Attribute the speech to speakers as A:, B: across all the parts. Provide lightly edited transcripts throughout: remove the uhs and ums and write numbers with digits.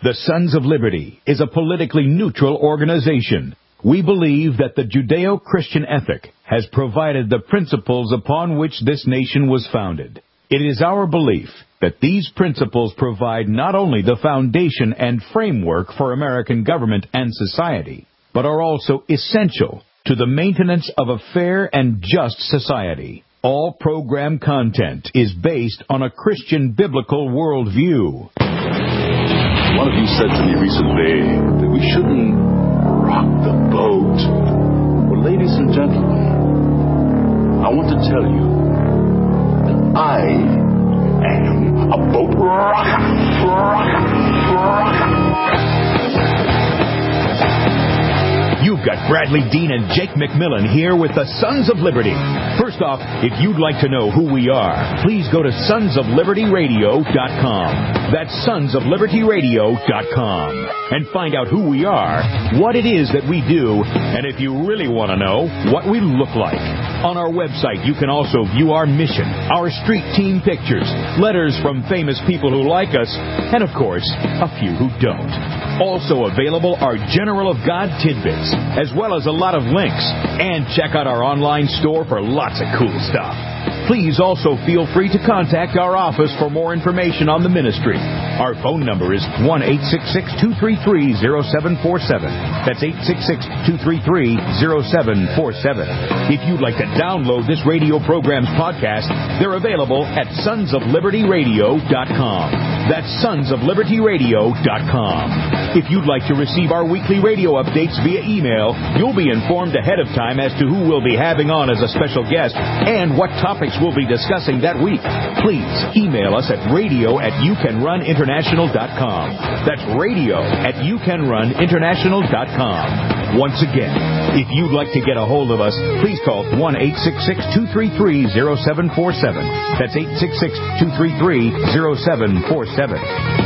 A: The Sons of Liberty is a politically neutral organization. We believe that the Judeo-Christian ethic has provided the principles upon which this nation was founded. It is our belief that these principles provide not only the foundation and framework for American government and society, but are also essential to the maintenance of a fair and just society. All program content is based on a Christian biblical worldview.
B: One of you said to me recently that we shouldn't rock the boat. Well, ladies and gentlemen, I want to tell you that I am a boat rocker.
A: You've got Bradley Dean and Jake McMillan here with the Sons of Liberty. First off, if you'd like to know who we are, please go to sonsoflibertyradio.com. That's sonsoflibertyradio.com. And find out who we are, what it is that we do, and if you really want to know, what we look like. On our website, you can also view our mission, our street team pictures, letters from famous people who like us, and of course, a few who don't. Also available are General of God tidbits, as well as a lot of links. And check out our online store for lots of cool stuff. Please also feel free to contact our office for more information on the ministry. Our phone number is 1-866-233-0747. That's 866-233-0747. If you'd like to download this radio program's podcast, they're available at sonsoflibertyradio.com. That's sonsoflibertyradio.com. If you'd like to receive our weekly radio updates via email, you'll be informed ahead of time as to who we'll be having on as a special guest and what topics we'll be discussing that week. Please email us at radio@youcanruninternational.com. That's radio@youcanruninternational.com. Once again, if you'd like to get a hold of us, please call 1-866-233-0747. That's 866-233-0747.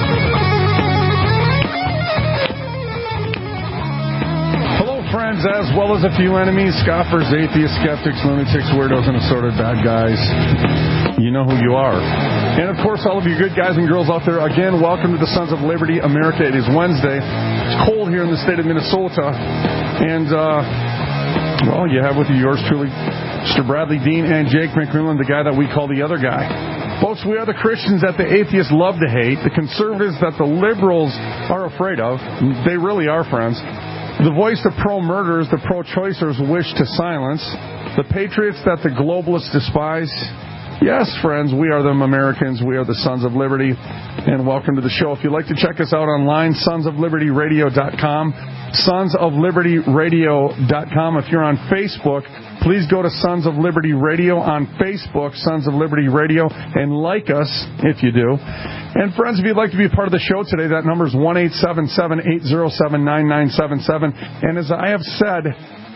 C: Friends, as well as a few enemies, scoffers, atheists, skeptics, lunatics, weirdos, and assorted bad guys. You know who you are. And, of course, all of you good guys and girls out there, again, welcome to the Sons of Liberty America. It is Wednesday. It's cold here in the state of Minnesota. And, well, you have with you yours truly, Mr. Bradley Dean and Jake McMillan, the guy that we call the other guy. Folks, we are the Christians that the atheists love to hate, the conservatives that the liberals are afraid of. They really are, friends. The voice of pro-murderers, the pro-choicers wish to silence. The patriots that the globalists despise. Yes, friends, we are them Americans. We are the Sons of Liberty. And welcome to the show. If you'd like to check us out online, sonsoflibertyradio.com. Sonsoflibertyradio.com. If you're on Facebook, please go to Sons of Liberty Radio on Facebook, Sons of Liberty Radio, and like us if you do. And friends, if you'd like to be a part of the show today, that number is 1-877-807-9977. And as I have said,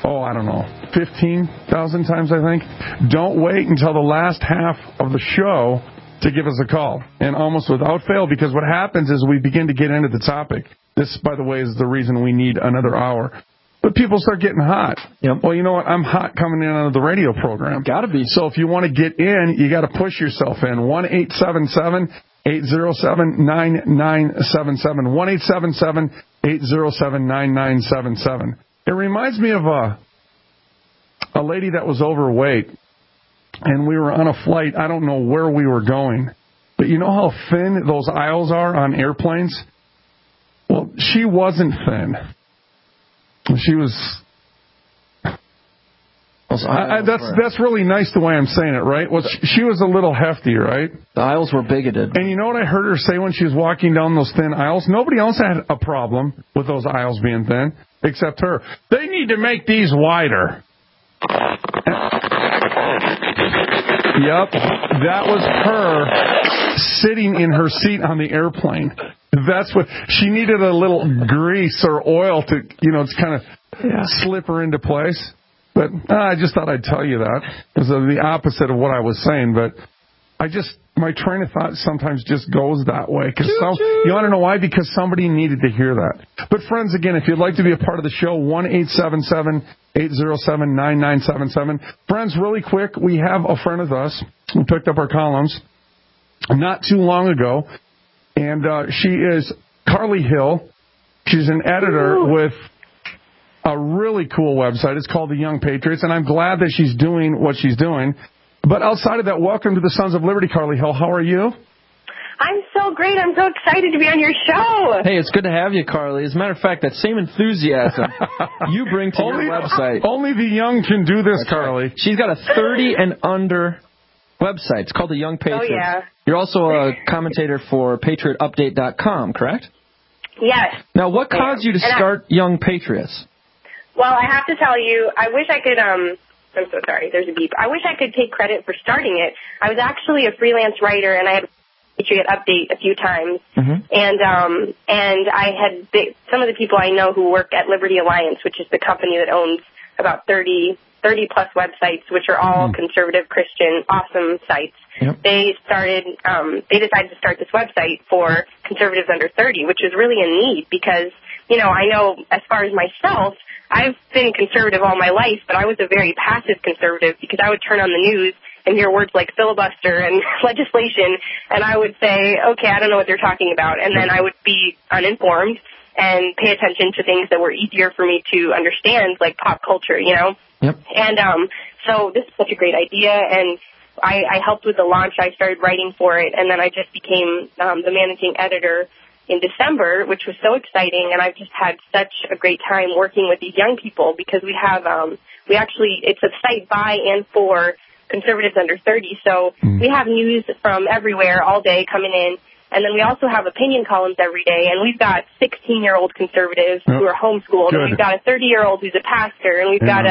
C: 15,000 times, I think, don't wait until the last half of the show to give us a call. And almost without fail, because what happens is we begin to get into the topic. This, by the way, is the reason we need another hour. But people start getting hot.
D: Yep.
C: Well, you know what? I'm hot coming in on the radio program.
D: Got to be.
C: So if you want to get in, you got to push yourself in. 1-877-807-9977. 1-877-807-9977. It reminds me of a lady that was overweight, and we were on a flight. I don't know where we were going, but you know how thin those aisles are on airplanes? Well, she wasn't thin. She was... That's really nice the way I'm saying it, right? Well, she was a little hefty, right?
D: The aisles were bigoted.
C: And you know what I heard her say when she was walking down those thin aisles? Nobody else had a problem with those aisles being thin, except her. They need to make these wider. Yep, that was her sitting in her seat on the airplane. That's what she needed, a little grease or oil to, to kind of slip her into place. But I just thought I'd tell you that. It was the opposite of what I was saying, but my train of thought sometimes just goes that way. You want to know why? Because somebody needed to hear that. But friends, again, if you'd like to be a part of the show, 1-877-807-9977. Friends, really quick, we have a friend of us who picked up our columns not too long ago, and she is Carly Hill. She's an editor with a really cool website. It's called The Young Patriots, and I'm glad that she's doing what she's doing. But outside of that, welcome to the Sons of Liberty, Carly Hill. How are you?
D: I'm so great. I'm so excited to be on your show.
E: Hey, it's good to have you, Carly. As a matter of fact, that same enthusiasm you bring to your website.
C: Only the young can do this,
E: That's
C: Carly.
E: Right. She's got a 30 and under website. It's called The Young Patriots.
D: Oh, yeah.
E: You're also a commentator for PatriotUpdate.com, correct?
D: Yes.
E: Now, what caused you to start Young Patriots?
D: Well, I have to tell you, I wish I could, I'm so sorry, there's a beep. I wish I could take credit for starting it. I was actually a freelance writer, and I had Patriot Update a few times. Mm-hmm. And I had some of the people I know who work at Liberty Alliance, which is the company that owns about 30 plus websites, which are all conservative Christian, awesome sites. Yep. They decided to start this website for conservatives under 30, which is really a need because, you know, I know as far as myself, I've been conservative all my life, but I was a very passive conservative because I would turn on the news and hear words like filibuster and legislation, and I would say, okay, I don't know what they're talking about, and then I would be uninformed and pay attention to things that were easier for me to understand, like pop culture, you know?
E: Yep.
D: And so this is such a great idea, and I helped with the launch. I started writing for it, and then I just became the managing editor in December, which was so exciting, and I've just had such a great time working with these young people because we have, it's a site by and for conservatives under 30, so we have news from everywhere all day coming in, and then we also have opinion columns every day, and we've got 16-year-old conservatives who are homeschooled, and we've got a 30-year-old who's a pastor, and we've got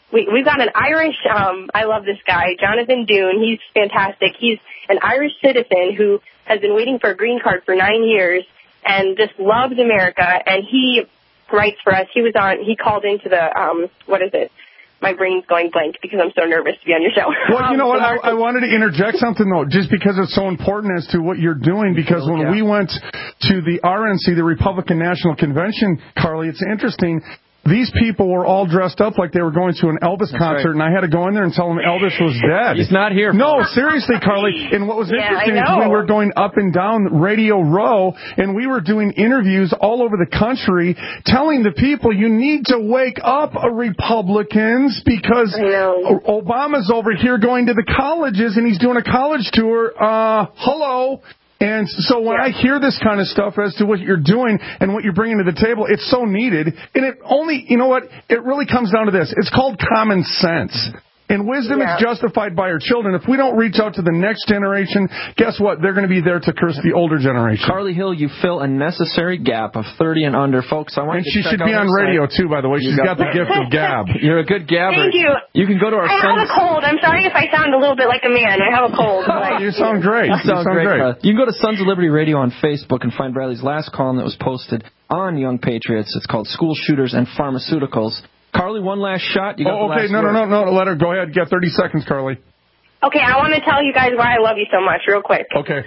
D: an Irish, I love this guy, Jonathan Doon. He's fantastic. He's an Irish citizen who has been waiting for a green card for 9 years and just loves America, and he writes for us. He called into the, my brain's going blank because I'm so nervous to be on your show.
C: Well, you know what? I wanted to interject something, though, just because it's so important as to what you're doing, because when we went to the RNC, the Republican National Convention, Carly, it's interesting. These people were all dressed up like they were going to an Elvis concert, and I had to go in there and tell them Elvis was dead.
E: He's not here.
C: No, seriously, Carly. And what was interesting is we were going up and down Radio Row, and we were doing interviews all over the country telling the people, you need to wake up, Republicans, because Obama's over here going to the colleges, and he's doing a college tour. Hello. And so when I hear this kind of stuff as to what you're doing and what you're bringing to the table, it's so needed. And it only, you know what, it really comes down to this. It's called common sense. And wisdom is justified by our children. If we don't reach out to the next generation, guess what? They're going to be there to curse the older generation.
E: Carly Hill, you fill a necessary gap of 30 and under. Folks, I want
C: you to check out. And she should be on radio, too, by the way. She's got the gift of gab.
E: You're a good gabber.
D: Thank you.
E: You can go to our
D: I have a cold. I'm sorry if I sound a little bit like a man. I have a cold.
C: You sound great.
E: You sound great. You can go to Sons of Liberty Radio on Facebook and find Bradley's last column that was posted on Young Patriots. It's called School Shooters and Pharmaceuticals. Carly, one last shot. You got the last word.
C: No. Let her go ahead. You got 30 seconds, Carly.
D: Okay, I want to tell you guys why I love you so much, real quick.
C: Okay.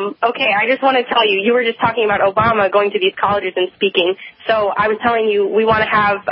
D: I just want to tell you, you were just talking about Obama going to these colleges and speaking. So I was telling you, we want to have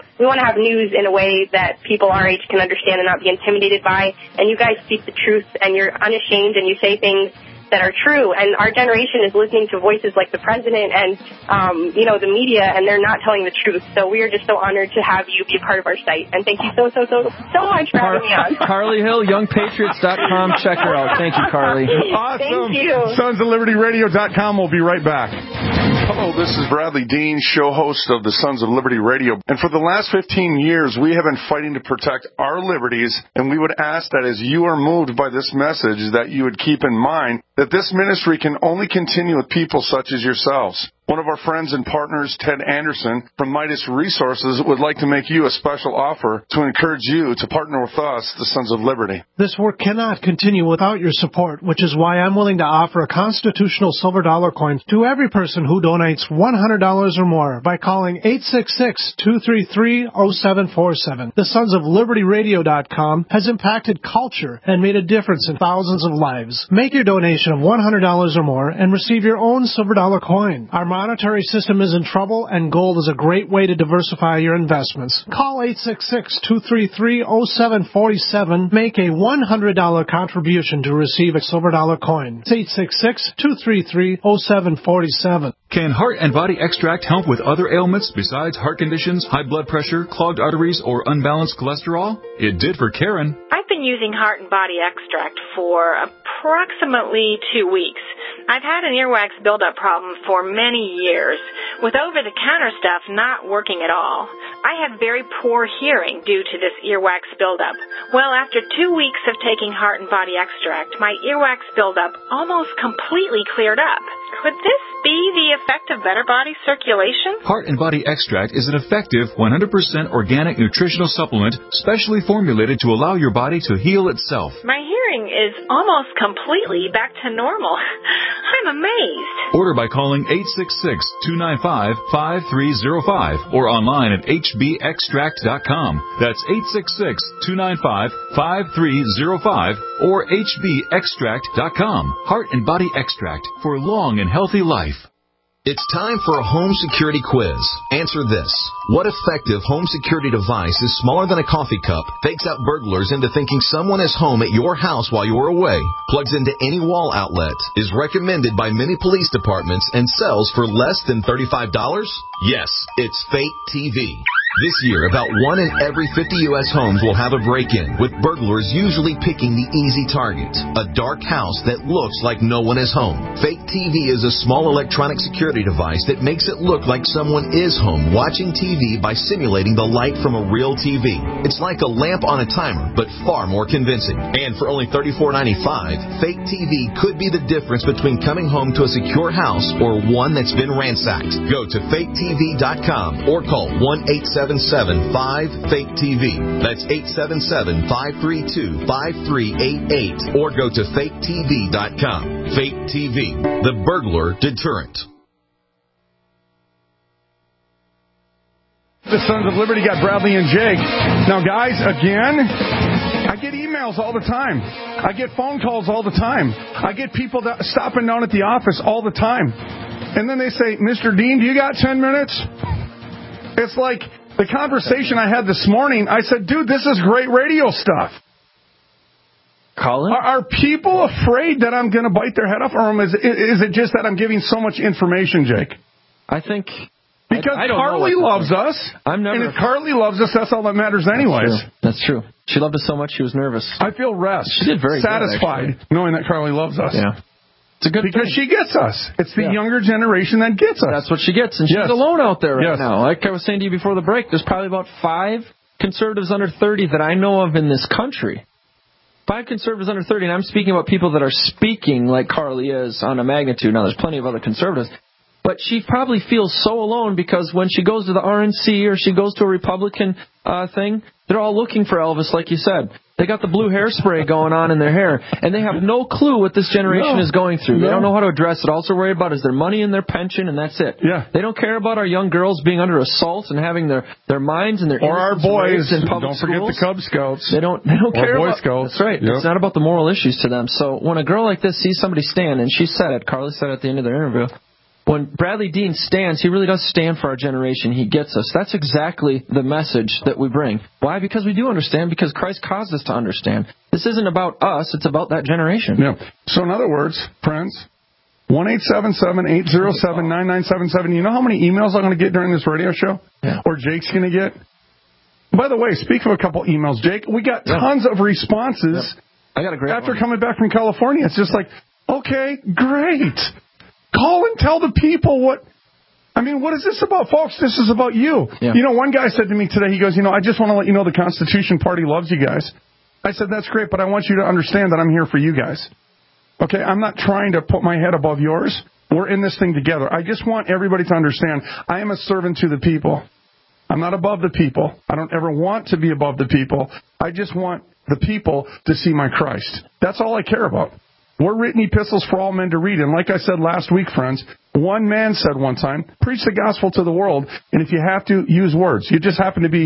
D: news in a way that people our age can understand and not be intimidated by. And you guys speak the truth, and you're unashamed, and you say things that are true, and our generation is listening to voices like the president and, the media, and they're not telling the truth. So we are just so honored to have you be a part of our site. And thank you so much for having me on.
E: Carly Hill, YoungPatriots.com. Check her out. Thank you, Carly.
C: Awesome.
D: Thank you.
C: SonsOfLibertyRadio.com. We'll be right back.
F: Hello, this is Bradley Dean, show host of the Sons of Liberty Radio. And for the last 15 years, we have been fighting to protect our liberties, and we would ask that as you are moved by this message, that you would keep in mind that this ministry can only continue with people such as yourselves. One of our friends and partners, Ted Anderson, from Midas Resources, would like to make you a special offer to encourage you to partner with us, the Sons of Liberty.
G: This work cannot continue without your support, which is why I'm willing to offer a constitutional silver dollar coin to every person who donates $100 or more by calling 866-233-0747. The Sons of Liberty Radio.com has impacted culture and made a difference in thousands of lives. Make your donation of $100 or more and receive your own silver dollar coin. Our monetary system is in trouble, and gold is a great way to diversify your investments. Call 866-233-0747. Make a $100 contribution to receive a silver dollar coin. It's 866-233-0747.
H: Can Heart and Body Extract help with other ailments besides heart conditions, high blood pressure, clogged arteries, or unbalanced cholesterol? It did for Karen.
I: I've been using Heart and Body Extract for approximately 2 weeks. I've had an earwax buildup problem for many years, with over-the-counter stuff not working at all. I have very poor hearing due to this earwax buildup. Well, after 2 weeks of taking Heart and Body Extract, my earwax buildup almost completely cleared up. Could this be the effect of better body circulation?
H: Heart and Body Extract is an effective 100% organic nutritional supplement specially formulated to allow your body to heal itself.
I: My hearing is almost completely back to normal. I'm amazed.
H: Order by calling 866-295-5305 or online at hbextract.com. That's 866-295-5305 or hbextract.com. Heart and Body Extract for a long and healthy life.
J: It's time for a home security quiz. Answer this. What effective home security device is smaller than a coffee cup, fakes out burglars into thinking someone is home at your house while you're away, plugs into any wall outlet, is recommended by many police departments, and sells for less than $35? Yes, it's Fate TV. This year, about 1 in every 50 U.S. homes will have a break-in, with burglars usually picking the easy target, a dark house that looks like no one is home. Fake TV is a small electronic security device that makes it look like someone is home watching TV by simulating the light from a real TV. It's like a lamp on a timer, but far more convincing. And for only $34.95, Fake TV could be the difference between coming home to a secure house or one that's been ransacked. Go to faketv.com or call 1-877-5-FAKE-TV. That's 877-532-5388 or go to faketv.com. Fake TV, the burglar deterrent.
C: The Sons of Liberty got Bradley and Jake. Now, guys, again, I get emails all the time. I get phone calls all the time. I get people stopping down at the office all the time. And then they say, Mr. Dean, do you got 10 minutes? It's like the conversation I had this morning. I said, dude, this is great radio stuff.
E: Colin?
C: Are people afraid that I'm going to bite their head off, or is it just that I'm giving so much information, Jake?
E: I think...
C: Because Carly loves us, and if Carly loves us, that's all that matters anyways.
E: That's true. She loved us so much she was nervous.
C: I feel
E: She did very
C: satisfied knowing that Carly loves us.
E: Yeah. It's a good
C: because she gets us. It's the younger generation that gets us.
E: That's what she gets, and she's alone out there right now. Like I was saying to you before the break, there's probably about 5 conservatives under 30 that I know of in this country. 5 conservatives under 30, and I'm speaking about people that are speaking like Carly is on a magnitude. Now, there's plenty of other conservatives. But she probably feels so alone because when she goes to the RNC or she goes to a Republican thing, they're all looking for Elvis, like you said. They got the blue hairspray going on in their hair, and they have no clue what this generation is going through. They don't know how to address it. All they're worried about is their money and their pension, and that's it.
C: Yeah.
E: They don't care about our young girls being under assault and having their minds and their
C: or our boys
E: in public
C: don't forget
E: schools.
C: the Cub Scouts.
E: They don't care
C: Boy
E: about
C: Scouts.
E: That's right.
C: Yep.
E: It's not about the moral issues to them. So when a girl like this sees somebody stand, and she said it, Carly said it at the end of their interview, when Bradley Dean stands, he really does stand for our generation. He gets us. That's exactly the message that we bring. Why? Because we do understand, because Christ caused us to understand. This isn't about us. It's about that generation.
C: Yeah. So in other words, friends, 1-877-807-9977. You know how many emails I'm going to get during this radio show?
E: Yeah.
C: Or Jake's going to get? By the way, speak of a couple emails, Jake, we got tons of responses.
E: Yep. I got a great
C: after
E: one.
C: coming back from California. It's just like, okay, great. Call and tell the people what is this about, folks? This is about you.
E: Yeah.
C: You know, one guy said to me today, he goes, I just want to let you know the Constitution Party loves you guys. I said, that's great, but I want you to understand that I'm here for you guys. Okay, I'm not trying to put my head above yours. We're in this thing together. I just want everybody to understand I am a servant to the people. I'm not above the people. I don't ever want to be above the people. I just want the people to see my Christ. That's all I care about. We're written epistles for all men to read. And like I said last week, friends, one man said one time, preach the gospel to the world, and if you have to, use words. You just happen to be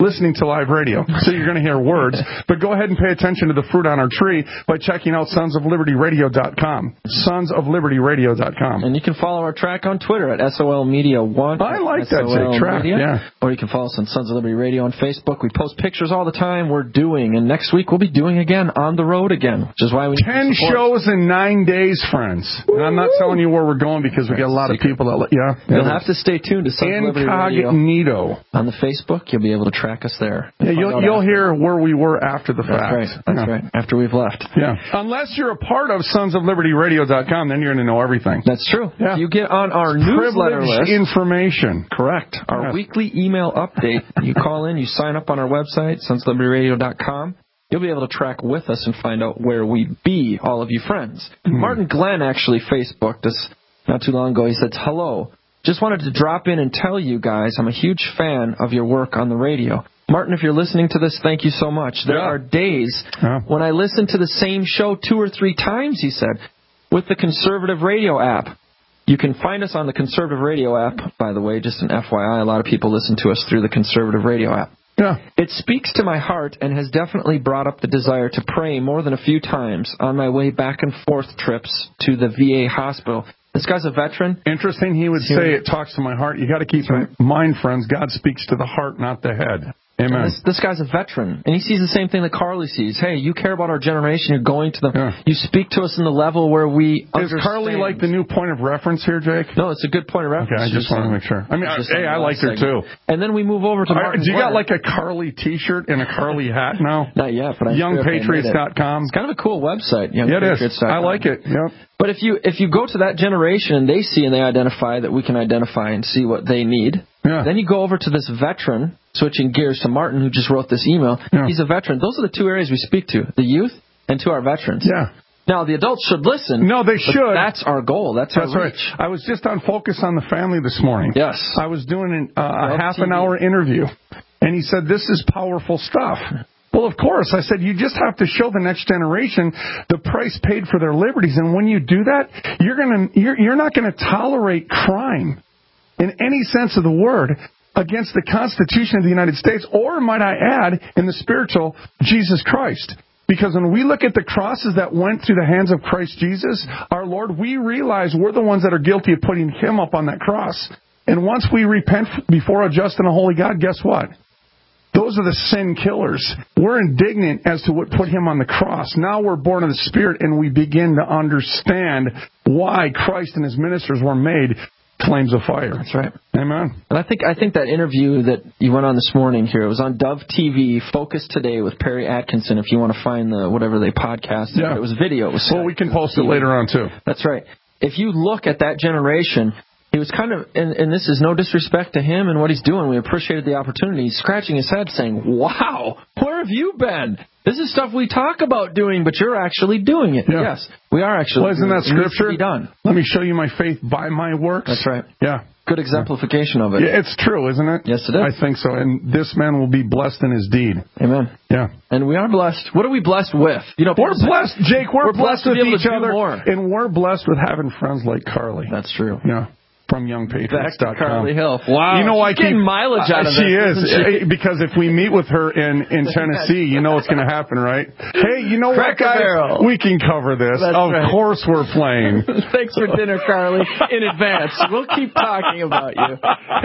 F: listening to live radio. So you're going to hear words. But go ahead and pay attention to the fruit on our tree by checking out sonsoflibertyradio.com. Sonsoflibertyradio.com.
E: And you can follow our track on Twitter at SOLmedia1.
F: I like that, Jake. Track, yeah.
E: Or you can follow us on Sons of Liberty Radio on Facebook. We post pictures all the time. We're doing. And next week we'll be doing again on the road again, which is why we
F: 10 shows in 9 days, friends. And I'm not telling you where we're going because we got a lot of people that,
E: You'll have to stay tuned to Sons of Liberty Radio.
F: Incognito.
E: On the Facebook, you'll be able to track us there.
F: Yeah, you'll hear where we were after the fact.
E: That's right. After we've left.
F: Yeah. Unless you're a part of sonsoflibertyradio.com, then you're going to know everything.
E: That's true.
F: Yeah.
E: You get on our newsletter list.
F: Information.
E: Correct. Our weekly email update. You call in, you sign up on our website, sonsoflibertyradio.com. You'll be able to track with us and find out where we be, all of you friends. Martin Glenn actually Facebooked us not too long ago. He said, hello. Just wanted to drop in and tell you guys I'm a huge fan of your work on the radio. Martin, if you're listening to this, thank you so much. There are days when I listen to the same show 2 or 3 times, he said, with the Conservative Radio app. You can find us on the Conservative Radio app, by the way, just an FYI. A lot of people listen to us through the Conservative Radio app.
F: Yeah.
E: It speaks to my heart and has definitely brought up the desire to pray more than a few times on my way back and forth trips to the VA hospital. This guy's a veteran.
F: Interesting. He would say it talks to my heart. You got to keep in mind, friends, God speaks to the heart, not the head. Amen.
E: This guy's a veteran, and he sees the same thing that Carly sees. Hey, you care about our generation. You're going to them. You speak to us in the level where we understand.
F: Is Carly like the new point of reference here, Jake?
E: No, it's a good point of reference.
F: Okay, I just want to make sure. I mean, I liked her too.
E: And then we move over to Martin.
F: Do you got like a Carly T-shirt and a Carly hat now?
E: Not yet, but
F: YoungPatriots.com.
E: It's kind of a cool website.
F: It is. I like it. Yep.
E: But if you go to that generation and they see and they identify that we can identify and see what they need, then you go over to this veteran, switching gears to Martin, who just wrote this email. He's a veteran. Those are the 2 areas we speak to, the youth and to our veterans.
F: Yeah.
E: Now, the adults should listen.
F: No, they should.
E: That's our goal. That's our reach.
F: Right. I was just on Focus on the Family this morning.
E: Yes.
F: I was doing a half-an-hour interview, and he said, this is powerful stuff. Well, of course. I said, you just have to show the next generation the price paid for their liberties. And when you do that, you're not going to tolerate crime in any sense of the word against the Constitution of the United States, or, might I add, in the spiritual, Jesus Christ. Because when we look at the crosses that went through the hands of Christ Jesus, our Lord, we realize we're the ones that are guilty of putting him up on that cross. And once we repent before a just and a holy God, guess what? Those are the sin killers. We're indignant as to what put him on the cross. Now we're born of the Spirit, and we begin to understand why Christ and his ministers were made flames of fire.
E: That's right.
F: Amen.
E: And I think that interview that you went on this morning here, it was on Dove TV, Focus Today with Perry Atkinson, if you want to find the whatever they podcasted.
F: Yeah.
E: It was video. It was
F: well, we can post it later on, too.
E: That's right. If you look at that generation, he was kind of, and this is no disrespect to him and what he's doing. We appreciated the opportunity. He's scratching his head saying, wow, where have you been? This is stuff we talk about doing, but you're actually doing it.
F: Yeah.
E: Yes, we are actually
F: doing it. Well, isn't that scripture?
E: It needs to be done.
F: Let me show you my faith by my works.
E: That's right.
F: Yeah.
E: Good exemplification of it.
F: Yeah, it's true, isn't it?
E: Yes, it is.
F: I think so. And this man will be blessed in his deed.
E: Amen.
F: Yeah.
E: And we are blessed. What are we blessed with?
F: We're blessed, Jake. We're blessed with each other.
E: More.
F: And we're blessed with having friends like Carly.
E: That's true.
F: Yeah. From YoungPatriots.com.
E: Back to Carly Hill. Wow.
F: You know, I keep
E: getting mileage out of
F: she
E: this.
F: Is. Because if we meet with her in Tennessee, you know what's going to happen, right? Hey, you know what, guys?
E: Barrel.
F: We can cover this.
E: That's
F: of
E: right.
F: course we're playing.
E: Thanks for dinner, Carly, in advance. We'll keep talking about you.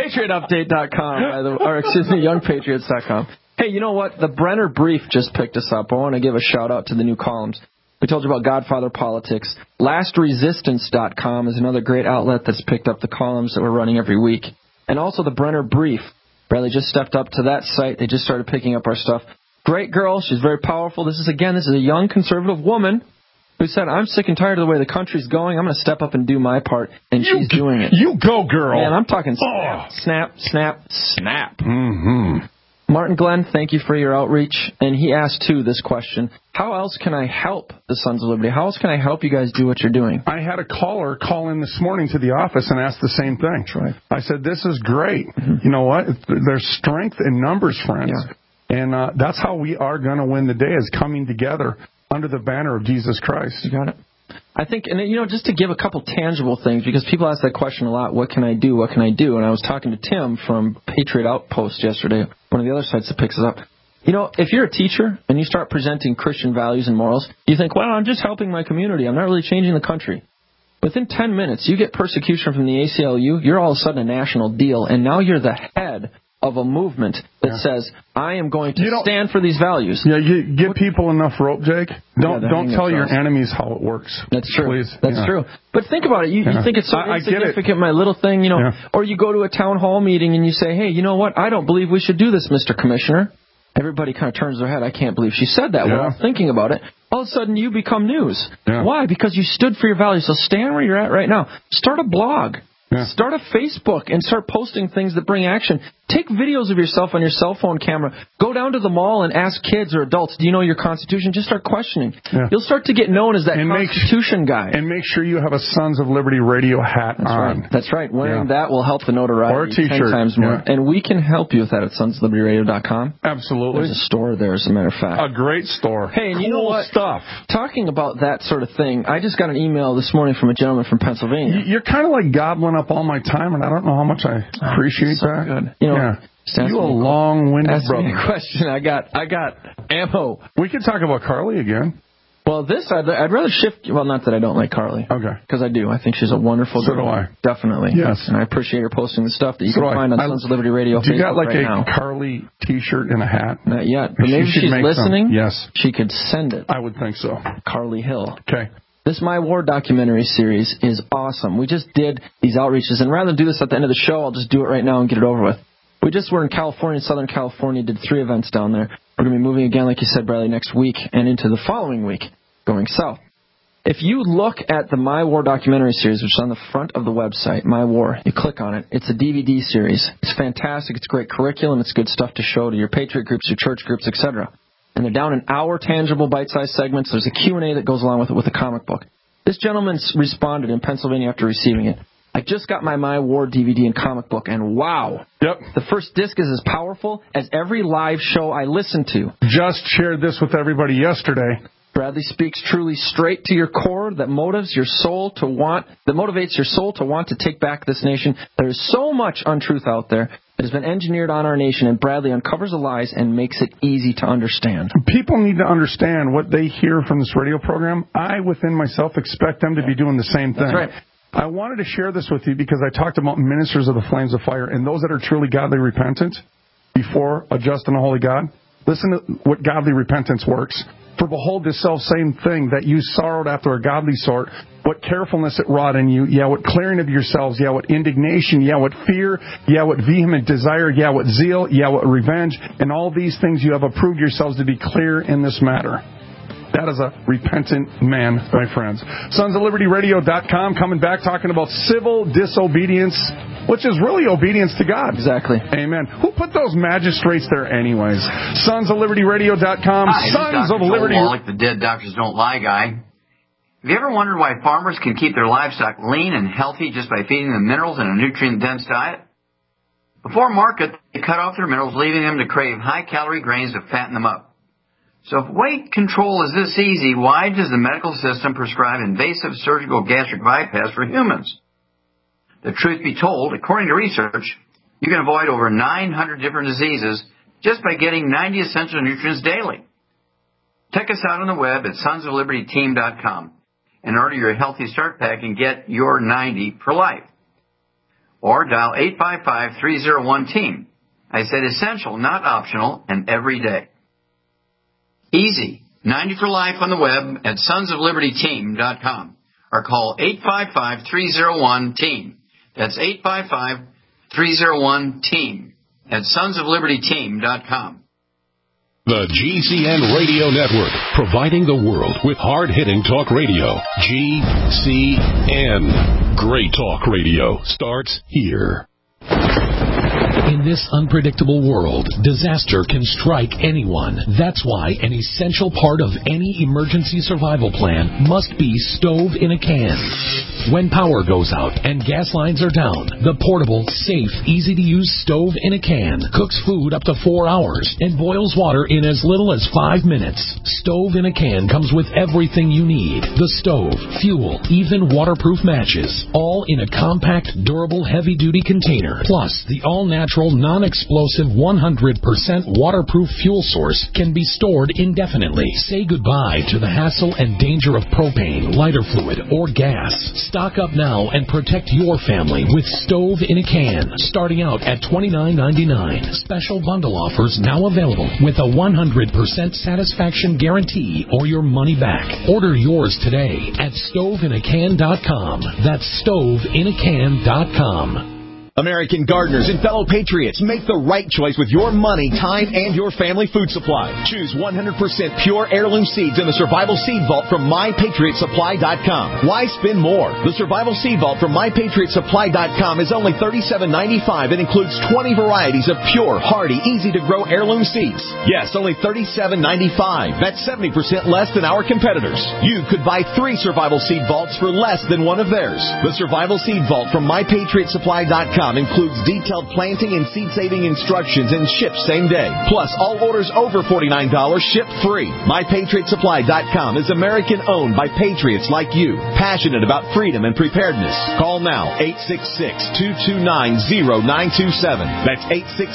E: PatriotUpdate.com, or excuse me, YoungPatriots.com. Hey, you know what? The Brenner Brief just picked us up. I want to give a shout-out to the new columns. We told you about Godfather Politics. LastResistance.com is another great outlet that's picked up the columns that we're running every week. And also the Brenner Brief. Bradley just stepped up to that site. They just started picking up our stuff. Great girl. She's very powerful. This is a young conservative woman who said, I'm sick and tired of the way the country's going. I'm going to step up and do my part. And she's doing it.
F: You go, girl.
E: Man, I'm talking snap.
F: Mm-hmm.
E: Martin Glenn, thank you for your outreach. And he asked, too, this question. How else can I help the Sons of Liberty? How else can I help you guys do what you're doing?
F: I had a caller call in this morning to the office and ask the same thing.
E: That's right.
F: I said, this is great. Mm-hmm. You know what? There's strength in numbers, friends. Yeah. And that's how we are going to win the day, is coming together under the banner of Jesus Christ.
E: You got it. I think, and just to give a couple tangible things, because people ask that question a lot, what can I do, what can I do? And I was talking to Tim from Patriot Outpost yesterday, one of the other sites that picks us up. If you're a teacher and you start presenting Christian values and morals, you think, well, I'm just helping my community. I'm not really changing the country. Within 10 minutes, you get persecution from the ACLU, you're all of a sudden a national deal, and now you're the head of a movement that says, I am going to stand for these values. Yeah, you give people enough rope, Jake. Don't tell your enemies how it works. That's true. Please. That's true. But think about it. You think it's so insignificant, my little thing, or you go to a town hall meeting and you say, hey, you know what? I don't believe we should do this, Mr. Commissioner. Everybody kind of turns their head. I can't believe she said that. Well, thinking about it, all of a sudden you become news. Yeah. Why? Because you stood for your values. So stand where you're at right now. Start a blog. Yeah. Start a Facebook and start posting things that bring action. Take videos of yourself on your cell phone camera. Go down to the mall and ask kids or adults, do you know your Constitution? Just start questioning. Yeah. You'll start to get known as that Constitution guy. And make sure you have a Sons of Liberty radio hat on. Right. That's right. Wearing that will help the notoriety or a t-shirt. 10 times more. Yeah. And we can help you with that at sonsoflibertyradio.com. Absolutely. There's a store there, as a matter of fact. A great store. Hey, and you know what? Stuff. Talking about that sort of thing, I just got an email this morning from a gentleman from Pennsylvania. You're kind of like gobbling up all my time, and I don't know how much I appreciate that. Good. You a long-winded brother. Me a question. I got ammo. We could talk about Carly again. Well, I'd rather shift. Well, not that I don't like Carly. Okay. Because I do. I think she's a wonderful girl. So do I. Definitely. Yes. And I appreciate her posting the stuff that you can find on Sons of Liberty Radio. Do you got like a Carly T-shirt and a hat? Not yet. But maybe she's listening. Yes. She could send it. I would think so. Carly Hill. Okay. This My War documentary series is awesome. We just did these outreaches, and rather than do this at the end of the show, I'll just do it right now and get it over with. We just were in California, Southern California, did 3 events down there. We're going to be moving again, like you said, Bradley, next week and into the following week, going south. If you look at the My War documentary series, which is on the front of the website, My War, you click on it. It's a DVD series. It's fantastic. It's great curriculum. It's good stuff to show to your patriot groups, your church groups, etc. And they're down in hour tangible bite-sized segments. There's a Q&A that goes along with it with a comic book. This gentleman responded in Pennsylvania after receiving it. I just got my War DVD and comic book, and wow. Yep. The first disc is as powerful as every live show I listen to. Just shared this with everybody yesterday. Bradley speaks truly straight to your core that motivates your soul to want to take back this nation. There is so much untruth out there that has been engineered on our nation, and Bradley uncovers the lies and makes it easy to understand. People need to understand what they hear from this radio program. I, within myself, expect them to be doing the same thing. That's right. I wanted to share this with you because I talked about ministers of the flames of fire and those that are truly godly repentant before a just and a holy God. Listen to what godly repentance works. For behold, this self-same thing that you sorrowed after a godly sort, what carefulness it wrought in you, what clearing of yourselves, what indignation, what fear, what vehement desire, what zeal, what revenge, and all these things you have approved yourselves to be clear in this matter. That is a repentant man, my friends. SonsOfLibertyRadio.com, coming back talking about civil disobedience, which is really obedience to God. Exactly. Amen. Who put those magistrates there anyways? SonsOfLibertyRadio.com.
K: Hi, Sons of Liberty. Wallach, the Dead Doctors Don't Lie guy. Have you ever wondered why farmers can keep their livestock lean and healthy just by feeding them minerals and a nutrient-dense diet? Before market, they cut off their minerals, leaving them to crave high-calorie grains to fatten them up. So if weight control is this easy, why does the medical system prescribe invasive surgical gastric bypass for humans? The truth be told, according to research, you can avoid over 900 different diseases just by getting 90 essential nutrients daily. Check us out on the web at sonsoflibertyteam.com and order your Healthy Start Pack and get your 90 for life. Or dial 855-301-TEAM. I said essential, not optional, and every day. Easy. 90 for life on the web at sonsoflibertyteam.com or call 855-301-TEAM. That's 855-301-TEAM at sonsoflibertyteam.com.
L: The GCN Radio Network, providing the world with hard-hitting talk radio. GCN. Great talk radio starts here. In this unpredictable world, disaster can strike anyone. That's why an essential part of any emergency survival plan must be stove in a can. When power goes out and gas lines are down, the portable, safe, easy-to-use stove in a can cooks food up to 4 hours and boils water in as little as 5 minutes. Stove in a can comes with everything you need. The stove, fuel, even waterproof matches, all in a compact, durable, heavy-duty container. Plus, the all-natural, non-explosive, 100% waterproof fuel source can be stored indefinitely. Say goodbye to the hassle and danger of propane, lighter fluid, or gas. Stock up now and protect your family with Stove in a Can, starting out at $29.99. Special bundle offers now available with a 100% satisfaction guarantee or your money back. Order yours today at stoveinacan.com. That's stoveinacan.com.
M: American gardeners and fellow patriots, make the right choice with your money, time, and your family food supply. Choose 100% pure heirloom seeds in the Survival Seed Vault from MyPatriotSupply.com. Why spend more? The Survival Seed Vault from MyPatriotSupply.com is only $37.95 and includes 20 varieties of pure, hardy, easy-to-grow heirloom seeds. Yes, only $37.95. That's 70% less than our competitors. You could buy 3 Survival Seed Vaults for less than one of theirs. The Survival Seed Vault from MyPatriotSupply.com includes detailed planting and seed-saving instructions and ships same day. Plus, all orders over $49 ship free. MyPatriotSupply.com is American-owned by patriots like you, passionate about freedom and preparedness. Call now, 866-229-0927. That's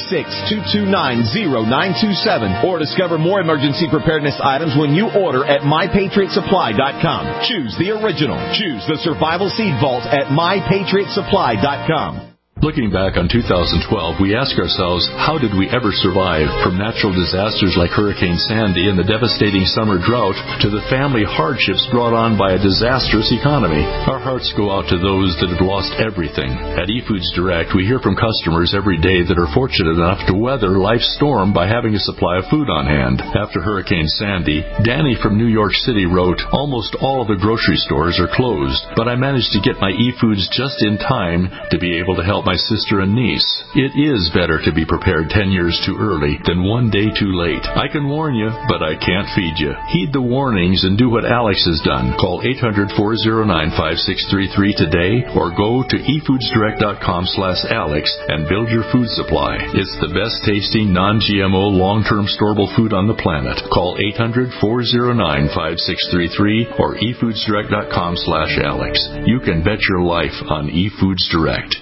M: 866-229-0927. Or discover more emergency preparedness items when you order at MyPatriotSupply.com. Choose the original. Choose the Survival Seed Vault at MyPatriotSupply.com.
H: Looking back on 2012, we ask ourselves, how did we ever survive from natural disasters like Hurricane Sandy and the devastating summer drought to the family hardships brought on by a disastrous economy? Our hearts go out to those that have lost everything. At eFoods Direct, we hear from customers every day that are fortunate enough to weather life's storm by having a supply of food on hand. After Hurricane Sandy, Danny from New York City wrote, almost all of the grocery stores are closed, but I managed to get my eFoods just in time to be able to help my sister and niece. It is better to be prepared 10 years too early than one day too late. I can warn you, but I can't feed you. Heed the warnings and do what Alex has done. Call 800-409-5633 today or go to efoodsdirect.com/Alex and build your food supply. It's the best tasting, non-GMO, long-term storable food on the planet. Call 800-409-5633 or efoodsdirect.com/Alex. You can bet your life on eFoods Direct.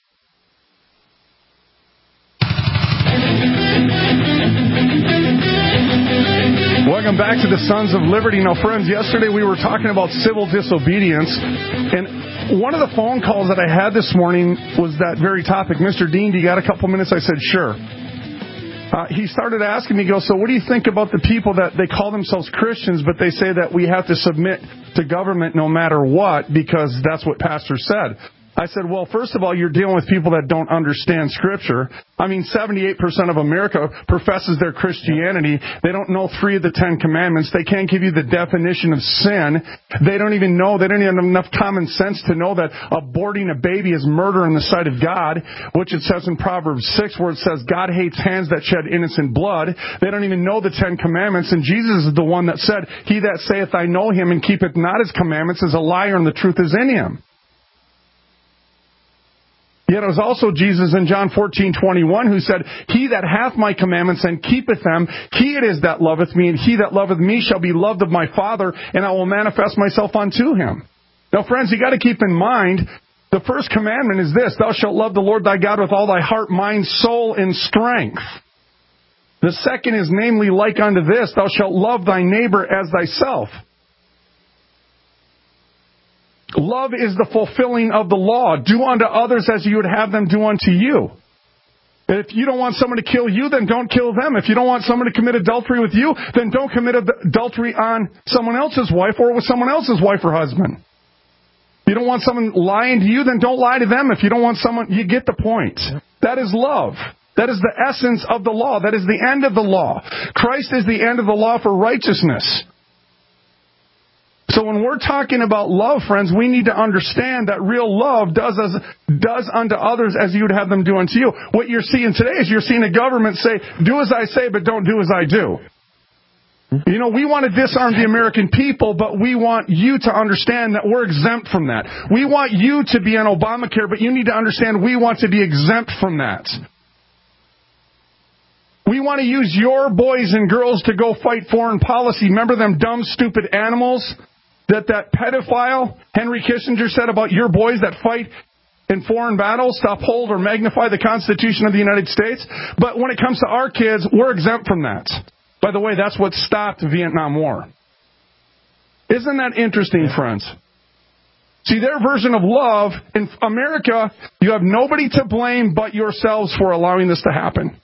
C: Welcome back to the Sons of Liberty. Now, friends, yesterday we were talking about civil disobedience, and one of the phone calls that I had this morning was that very topic. Mr. Dean, do you got a couple minutes? I said, sure. He started asking me, so what do you think about the people that they call themselves Christians, but they say that we have to submit to government no matter what because that's what Pastor said? I said, well, first of all, you're dealing with people that don't understand Scripture. I mean, 78% of America professes their Christianity. They don't know 3 of the 10 commandments. They can't give you the definition of sin. They don't even have enough common sense to know that aborting a baby is murder in the sight of God, which it says in Proverbs 6, where it says God hates hands that shed innocent blood. They don't even know the 10 commandments, and Jesus is the one that said, he that saith, I know him, and keepeth not his commandments is a liar, and the truth is in him. Yet it was also Jesus in John 14:21 who said, he that hath my commandments and keepeth them, he it is that loveth me, and he that loveth me shall be loved of my Father, and I will manifest myself unto him. Now, friends, you got to keep in mind, the first commandment is this, thou shalt love the Lord thy God with all thy heart, mind, soul, and strength. The second is namely like unto this, thou shalt love thy neighbor as thyself. Love is the fulfilling of the law. Do unto others as you would have them do unto you. If you don't want someone to kill you, then don't kill them. If you don't want someone to commit adultery with you, then don't commit adultery on someone else's wife or with someone else's wife or husband. If you don't want someone lying to you, then don't lie to them. If you don't want someone, you get the point. That is love. That is the essence of the law. That is the end of the law. Christ is the end of the law for righteousness. So when we're talking about love, friends, we need to understand that real love does unto others as you would have them do unto you. What you're seeing today is you're seeing a government say, do as I say, but don't do as I do.
F: You know, we want to disarm the American people, but we want you to understand that we're exempt from that. We want you to be on Obamacare, but you need to understand we want to be exempt from that. We want to use your boys and girls to go fight foreign policy. Remember them dumb, stupid animals that pedophile Henry Kissinger said about your boys that fight in foreign battles to uphold or magnify the Constitution of the United States? But when it comes to our kids, we're exempt from that. By the way, that's what stopped the Vietnam War. Isn't that interesting, friends? See, their version of love, in America, you have nobody to blame but yourselves for allowing this to happen.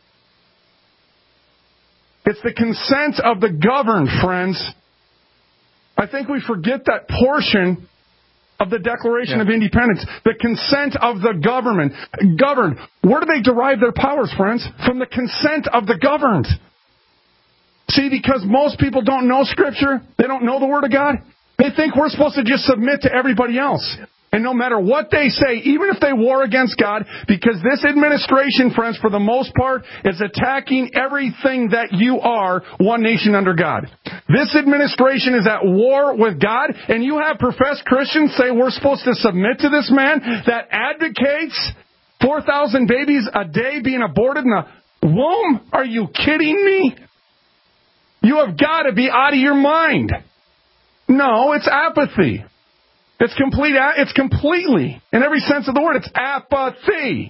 F: It's the consent of the governed, friends. I think we forget that portion of the Declaration of Independence. The consent of the government. Governed. Where do they derive their powers, friends? From the consent of the governed. See, because most people don't know Scripture, they don't know the Word of God, they think we're supposed to just submit to everybody else. And no matter what they say, even if they war against God, because this administration, friends, for the most part, is attacking everything that you are, one nation under God. This administration is at war with God, and you have professed Christians say we're supposed to submit to this man that advocates 4,000 babies a day being aborted in the womb? Are you kidding me? You have got to be out of your mind. No, it's apathy. It's completely, in every sense of the word, it's apathy.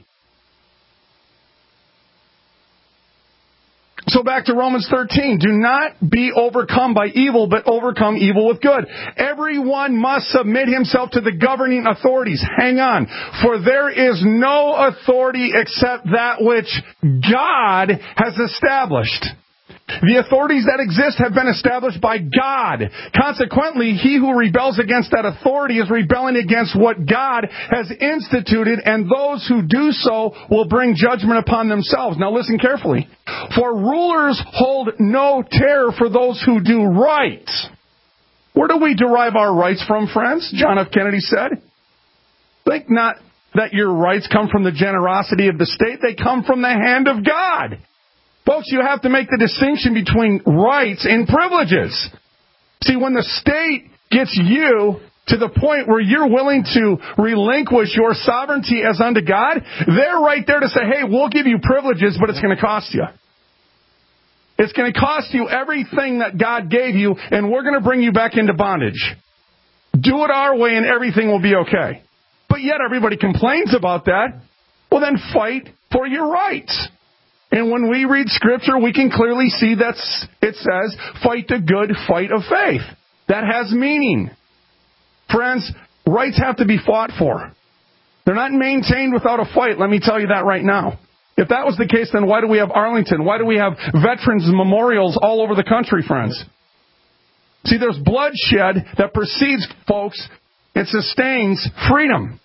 F: So back to Romans 13. Do not be overcome by evil, but overcome evil with good. Everyone must submit himself to the governing authorities. Hang on. For there is no authority except that which God has established. The authorities that exist have been established by God. Consequently, he who rebels against that authority is rebelling against what God has instituted, and those who do so will bring judgment upon themselves. Now listen carefully. For rulers hold no terror for those who do right. Where do we derive our rights from, friends? John F. Kennedy said. Think not that your rights come from the generosity of the state. They come from the hand of God. Folks, you have to make the distinction between rights and privileges. See, when the state gets you to the point where you're willing to relinquish your sovereignty as unto God, they're right there to say, hey, we'll give you privileges, but it's going to cost you. It's going to cost you everything that God gave you, and we're going to bring you back into bondage. Do it our way, and everything will be okay. But yet everybody complains about that. Well, then fight for your rights. And when we read Scripture, we can clearly see that it says, fight the good fight of faith. That has meaning. Friends, rights have to be fought for. They're not maintained without a fight, let me tell you that right now. If that was the case, then why do we have Arlington? Why do we have veterans memorials all over the country, friends? See, there's bloodshed that precedes, folks, it sustains freedom.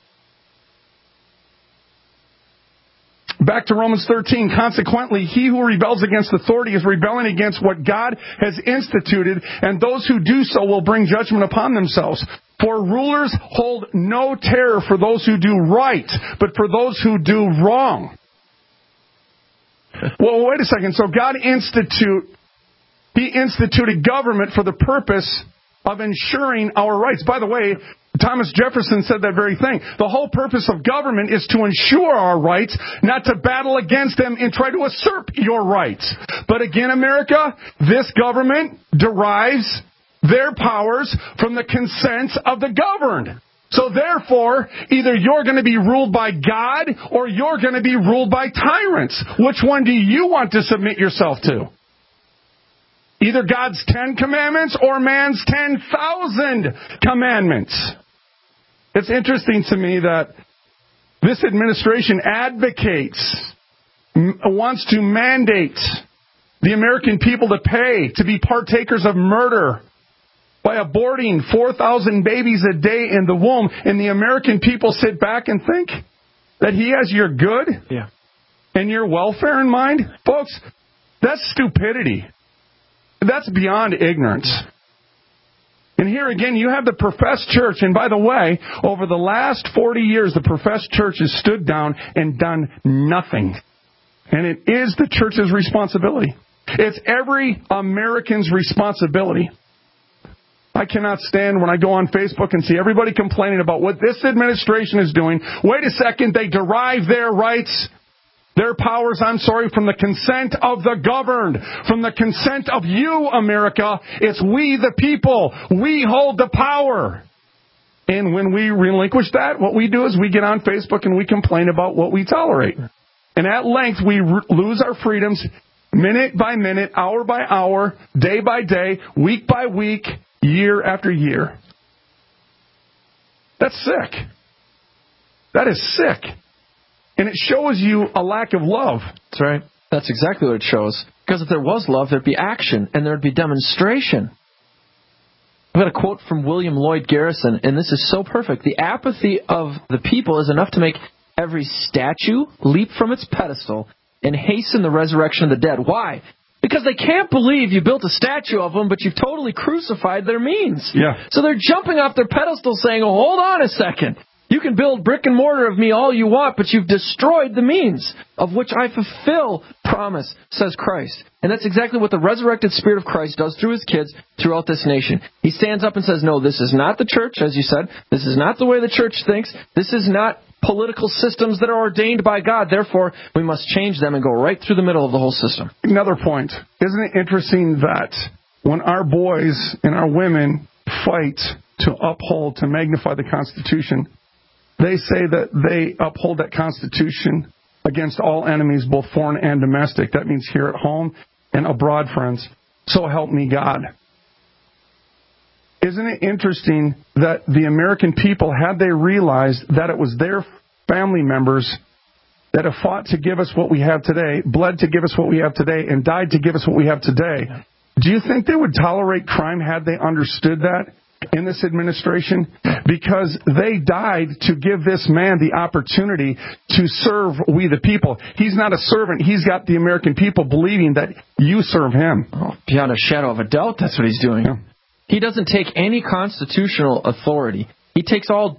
F: Back to Romans 13. Consequently, he who rebels against authority is rebelling against what God has instituted, and those who do so will bring judgment upon themselves. For rulers hold no terror for those who do right, but for those who do wrong. Well, wait a second. So God He instituted government for the purpose of ensuring our rights. By the way, Thomas Jefferson said that very thing. The whole purpose of government is to ensure our rights, not to battle against them and try to usurp your rights. But again, America, this government derives their powers from the consent of the governed. So therefore, either you're going to be ruled by God or you're going to be ruled by tyrants. Which one do you want to submit yourself to? Either God's 10 commandments or man's 10,000 commandments. It's interesting to me that this administration wants to mandate the American people to pay to be partakers of murder by aborting 4,000 babies a day in the womb, and the American people sit back and think that he has your good and your welfare in mind? Folks, that's stupidity. That's beyond ignorance. And here again, you have the professed church. And by the way, over the last 40 years, the professed church has stood down and done nothing. And it is the church's responsibility. It's every American's responsibility. I cannot stand when I go on Facebook and see everybody complaining about what this administration is doing. Wait a second, they derive their rights, their powers, from the consent of the governed, from the consent of you, America. It's we, the people. We hold the power. And when we relinquish that, what we do is we get on Facebook and we complain about what we tolerate. And at length, we lose our freedoms minute by minute, hour by hour, day by day, week by week, year after year. That's sick. That is sick. And it shows you a lack of love.
E: That's right. That's exactly what it shows. Because if there was love, there'd be action and there'd be demonstration. I've got a quote from William Lloyd Garrison, and this is so perfect. The apathy of the people is enough to make every statue leap from its pedestal and hasten the resurrection of the dead. Why? Because they can't believe you built a statue of them, but you've totally crucified their means.
F: Yeah.
E: So they're jumping off their pedestal saying, oh, hold on a second. You can build brick and mortar of me all you want, but you've destroyed the means of which I fulfill promise, says Christ. And that's exactly what the resurrected Spirit of Christ does through his kids throughout this nation. He stands up and says, no, this is not the church, as you said. This is not the way the church thinks. This is not political systems that are ordained by God. Therefore, we must change them and go right through the middle of the whole system.
F: Another point. Isn't it interesting that when our boys and our women fight to uphold, to magnify the Constitution, they say that they uphold that Constitution against all enemies, both foreign and domestic. That means here at home and abroad, friends. So help me God. Isn't it interesting that the American people, had they realized that it was their family members that have fought to give us what we have today, bled to give us what we have today, and died to give us what we have today, do you think they would tolerate crime had they understood that in this administration? Because they died to give this man the opportunity to serve we the people. He's not a servant. He's got the American people believing that you serve him.
E: Oh, beyond a shadow of a doubt, that's what he's doing. Yeah. He doesn't take any constitutional authority. He takes all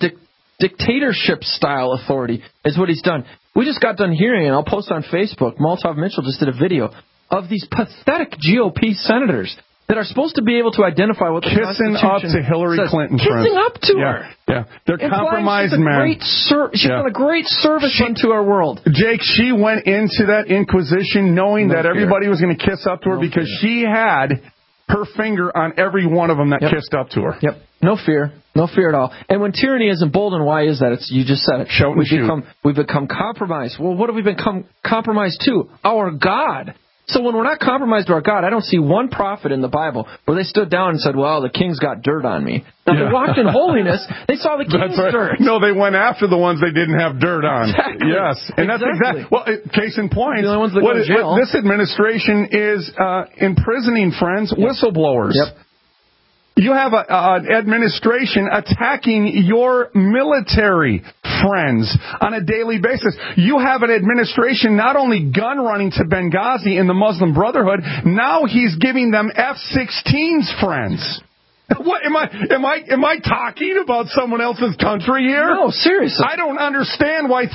E: dictatorship-style authority is what he's done. We just got done hearing, and I'll post on Facebook, Molotov Mitchell just did a video of these pathetic GOP senators that are supposed to be able to identify what the Constitution
F: kissing up to Hillary
E: says.
F: Clinton.
E: Kissing up to her.
F: Yeah. They're compromised, man.
E: She's done a great service unto our world.
F: Jake, she went into that Inquisition knowing that everybody was going to kiss up to her because she had her finger on every one of them that kissed up to her.
E: Yep. No fear. No fear at all. And when tyranny is emboldened, why is that? You just said it. We've become compromised. Well, what have we become compromised to? Our God. So when we're not compromised to our God, I don't see one prophet in the Bible where they stood down and said, well, the king's got dirt on me. Now, they walked in holiness. They saw the king's dirt.
F: No, they went after the ones they didn't have dirt on.
E: Exactly.
F: Yes. And that's exactly. Well, case in point,
E: the only ones that go to jail.
F: This administration is imprisoning, friends, whistleblowers.
E: Yep.
F: You have an administration attacking your military friends on a daily basis. You have an administration not only gun running to Benghazi in the Muslim Brotherhood, now he's giving them F-16s, friends. What am I talking about someone else's country here?
E: No, seriously.
F: I don't understand why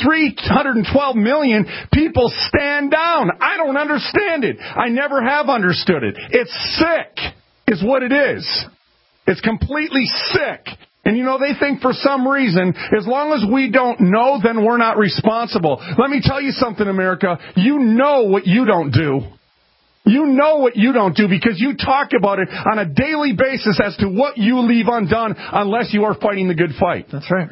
F: 312 million people stand down. I don't understand it. I never have understood it. It's sick, is what it is. It's completely sick. And they think for some reason, as long as we don't know, then we're not responsible. Let me tell you something, America. You know what you don't do. You know what you don't do because you talk about it on a daily basis as to what you leave undone unless you are fighting the good fight.
E: That's right.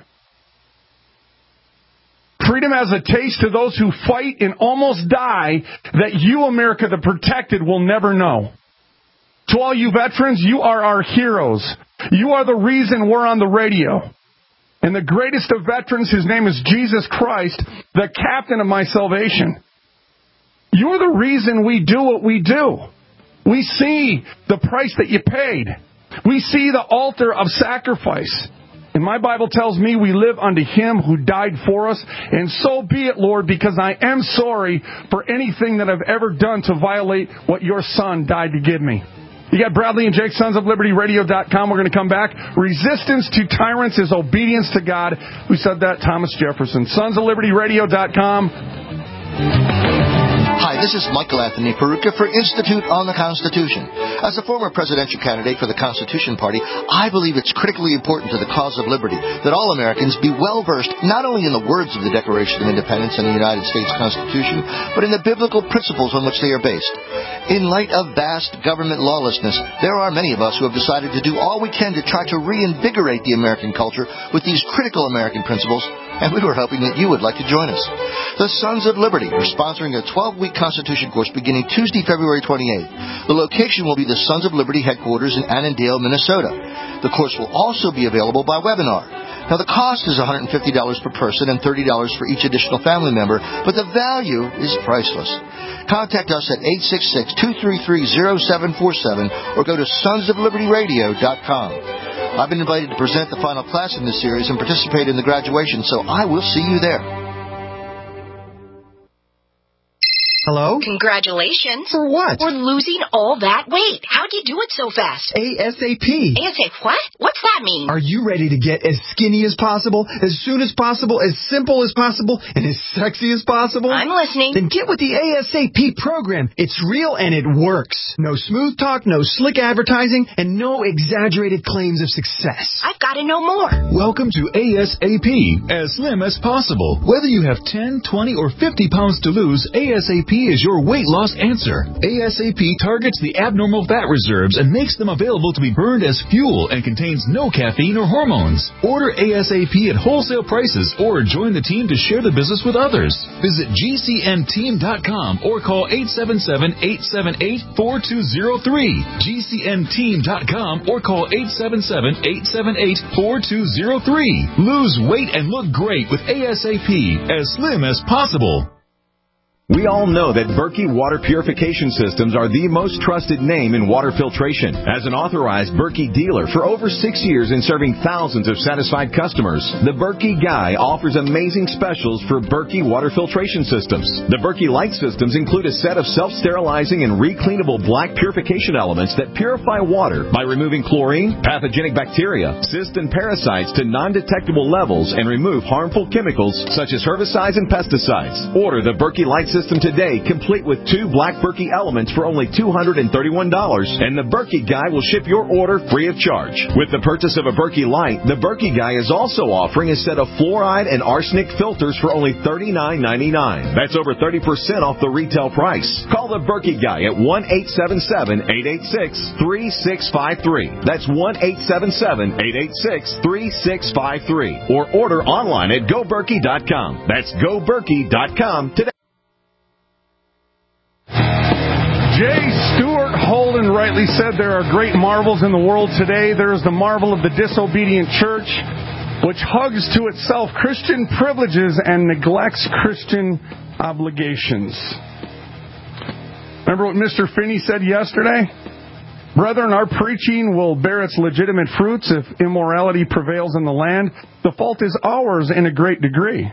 F: Freedom has a taste to those who fight and almost die that you, America, the protected, will never know. To all you veterans, you are our heroes. You are the reason we're on the radio. And the greatest of veterans, his name is Jesus Christ, the captain of my salvation. You're the reason we do what we do. We see the price that you paid. We see the altar of sacrifice. And my Bible tells me we live unto him who died for us. And so be it, Lord, because I am sorry for anything that I've ever done to violate what your son died to give me. You got Bradley and Jake, sonsoflibertyradio.com. We're going to come back. Resistance to tyrants is obedience to God. Who said that? Thomas Jefferson. Sonsoflibertyradio.com.
N: Hi, this is Michael Anthony Peruka for Institute on the Constitution. As a former presidential candidate for the Constitution Party, I believe it's critically important to the cause of liberty that all Americans be well-versed not only in the words of the Declaration of Independence and the United States Constitution, but in the biblical principles on which they are based. In light of vast government lawlessness, there are many of us who have decided to do all we can to try to reinvigorate the American culture with these critical American principles, and we were hoping that you would like to join us. The Sons of Liberty are sponsoring a 12-week Constitution course beginning Tuesday, February 28th. The location will be the Sons of Liberty headquarters in Annandale, Minnesota. The course will also be available by webinar. Now, the cost is $150 per person and $30 for each additional family member, but the value is priceless. Contact us at 866-233-0747 or go to sonsoflibertyradio.com. I've been invited to present the final class in this series and participate in the graduation, so I will see you there.
O: Hello?
P: Congratulations.
O: For what?
P: For losing all that weight. How'd you do it so fast?
O: ASAP.
P: ASAP what? What's that mean?
O: Are you ready to get as skinny as possible, as soon as possible, as simple as possible, and as sexy as possible?
P: I'm listening.
O: Then get with the ASAP program. It's real and it works. No smooth talk, no slick advertising, and no exaggerated claims of success.
P: I've got to know more.
Q: Welcome to ASAP, as slim as possible. Whether you have 10, 20, or 50 pounds to lose, ASAP is your weight loss answer. ASAP targets the abnormal fat reserves and makes them available to be burned as fuel and contains no caffeine or hormones. Order ASAP at wholesale prices or join the team to share the business with others. Visit GCNteam.com or call 877-878-4203. GCNteam.com or call 877-878-4203. Lose weight and look great with ASAP, as slim as possible.
M: We all know that Berkey Water Purification Systems are the most trusted name in water filtration. As an authorized Berkey dealer for over 6 years and serving thousands of satisfied customers, the Berkey Guy offers amazing specials for Berkey Water Filtration Systems. The Berkey Light Systems include a set of self-sterilizing and recleanable black purification elements that purify water by removing chlorine, pathogenic bacteria, cysts, and parasites to non-detectable levels and remove harmful chemicals such as herbicides and pesticides. Order the Berkey Light System today, complete with 2 black Berkey elements for only $231, and the Berkey Guy will ship your order free of charge. With the purchase of a Berkey Light, the Berkey Guy is also offering a set of fluoride and arsenic filters for only $39.99. That's over 30% off the retail price. Call the Berkey Guy at 1-877-886-3653. That's 1-877-886-3653. Or order online at GoBerkey.com. That's GoBerkey.com today.
C: J. Stuart Holden rightly said there are great marvels in the world today. There is the marvel of the disobedient church, which hugs to itself Christian privileges and neglects Christian obligations. Remember what Mr. Finney said yesterday? Brethren, our preaching will bear its legitimate fruits if immorality prevails in the land. The fault is ours in a great degree.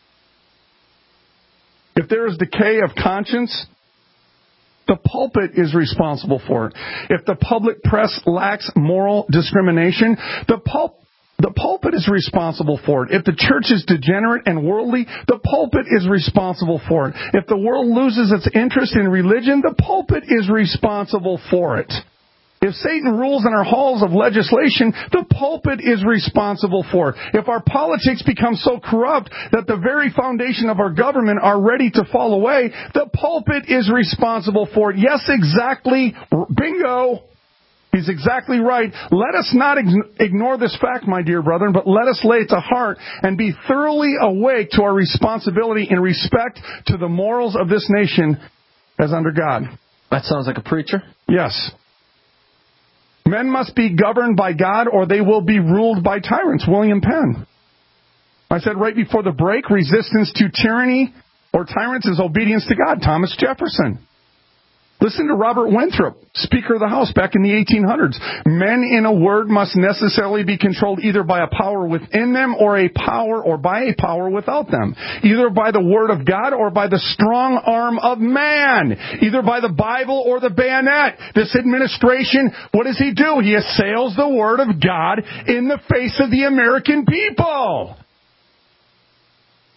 C: If there is decay of conscience, the pulpit is responsible for it. If the public press lacks moral discrimination, the pulpit is responsible for it. If the church is degenerate and worldly, the pulpit is responsible for it. If the world loses its interest in religion, the pulpit is responsible for it. If Satan rules in our halls of legislation, the pulpit is responsible for it. If our politics become so corrupt that the very foundation of our government are ready to fall away, the pulpit is responsible for it. Yes, exactly. Bingo. He's exactly right. Let us not ignore this fact, my dear brethren, but let us lay it to heart and be thoroughly awake to our responsibility in respect to the morals of this nation as under God.
E: That sounds like a preacher.
C: Yes. Men must be governed by God or they will be ruled by tyrants. William Penn. I said right before the break, resistance to tyranny or tyrants is obedience to God. Thomas Jefferson. Listen to Robert Winthrop, Speaker of the House back in the 1800s. Men, in a word, must necessarily be controlled either by a power within them or by a power without them. Either by the word of God or by the strong arm of man. Either by the Bible or the bayonet. This administration, what does he do? He assails the word of God in the face of the American people.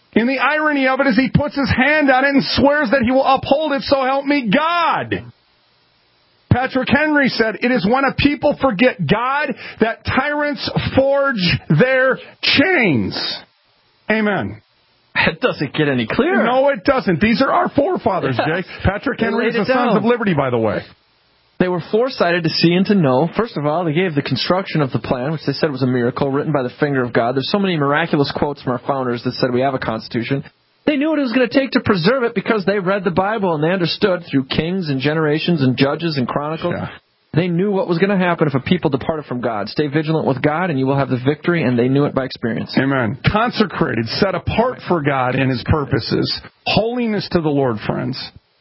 F: And the irony of it is he puts his hand on it and swears that he will uphold it, so help me God. Patrick Henry said, it is when a people forget God that tyrants forge their chains. Amen.
E: It doesn't get any clearer.
F: No, it doesn't. These are our forefathers, Jake. Patrick Henry is the Sons of Liberty, by the way.
E: They were foresighted to see and to know. First of all, they gave the construction of the plan, which they said was a miracle, written by the finger of God. There's so many miraculous quotes from our founders that said we have a Constitution. They knew what it was going to take to preserve it because they read the Bible and they understood through kings and generations and judges and chronicles. Yeah. They knew what was going to happen if a people departed from God. Stay vigilant with God and you will have the victory, and they knew it by experience.
F: Amen. Consecrated, set apart for God and His purposes. Holiness to the Lord, friends.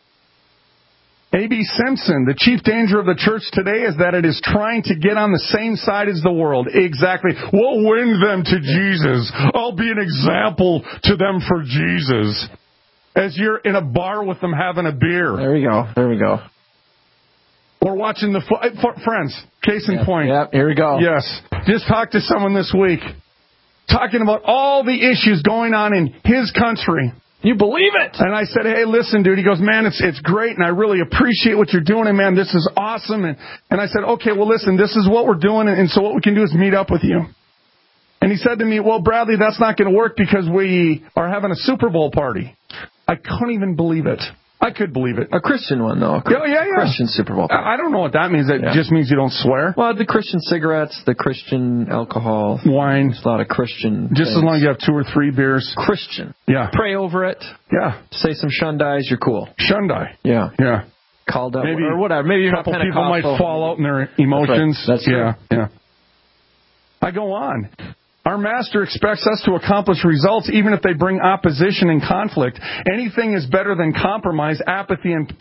F: A.B. Simpson, the chief danger of the church today is that it is trying to get on the same side as the world. Exactly. We'll win them to Jesus. I'll be an example to them for Jesus. As you're in a bar with them having a beer.
E: There we go.
F: Or watching the... Friends, case in point.
E: Yep, here we go.
F: Yes. Just talked to someone this week talking about all the issues going on in his country.
E: You believe it?
F: And I said, hey, listen, dude. He goes, man, it's great, and I really appreciate what you're doing, and man, this is awesome. And I said, okay, well, listen, this is what we're doing, and so what we can do is meet up with you. And he said to me, well, Bradley, that's not going to work because we are having a Super Bowl party. I couldn't even believe it. I could believe it.
E: A Christian one, though.
F: Yeah.
E: Christian Super Bowl party.
F: I don't know what that means. That just means you don't swear?
E: Well, the Christian cigarettes, the Christian alcohol.
F: Wine.
E: There's a lot of Christian
F: Just
E: things.
F: as long as you have 2 or 3 beers.
E: Christian.
F: Yeah.
E: Pray over it.
F: Yeah.
E: Say some shundais, you're cool.
F: Shundai.
E: Yeah.
F: Yeah.
E: Called up
F: maybe,
E: or whatever. Maybe you're
F: a couple
E: not
F: people might fall out in their emotions.
E: That's right.
F: Yeah. I go on. Our Master expects us to accomplish results even if they bring opposition and conflict. Anything is better than compromise, apathy, and